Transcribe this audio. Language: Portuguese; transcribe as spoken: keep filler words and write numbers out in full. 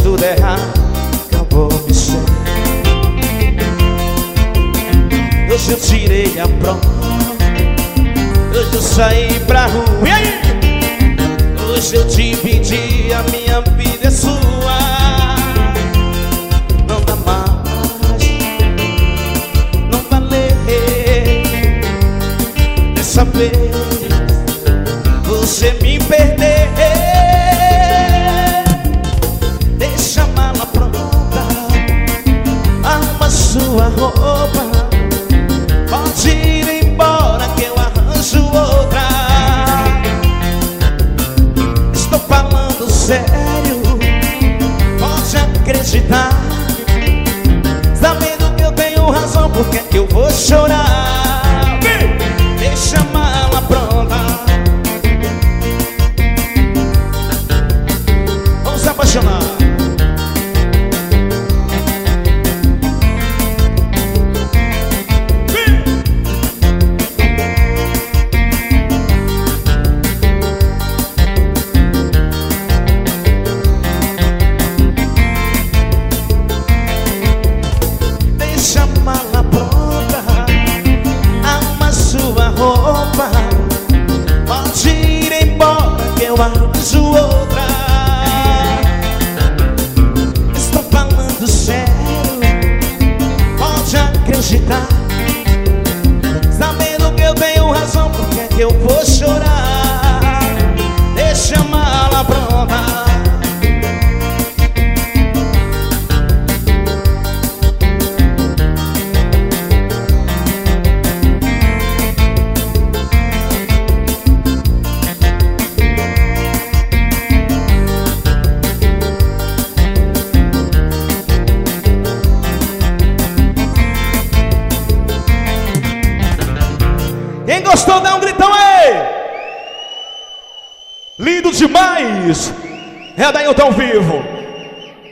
tudo errado, acabou me ser. Hoje eu tirei a prova, hoje eu saí pra rua. E aí? Hoje eu te pedi, a minha vida é sua. Não dá mais, não valeu. Dessa vez você me perdeu. Deixa a mala pronta, arruma sua roupa, pode ir embora que eu arranjo outra. Estou falando sério, pode acreditar. Sabendo que eu tenho razão, por que é que eu vou chorar? Deixa a mala pronta, vamos se apaixonar. Deixa a mala pronta, arruma sua roupa, pode ir embora que eu arranjo outra. Estou falando sério, pode acreditar. Sabendo que eu tenho razão, por que é que eu vou chorar? Deixa a mala pronta. Quem gostou, dá um gritão aí! Lindo demais! É a Dailton ao vivo.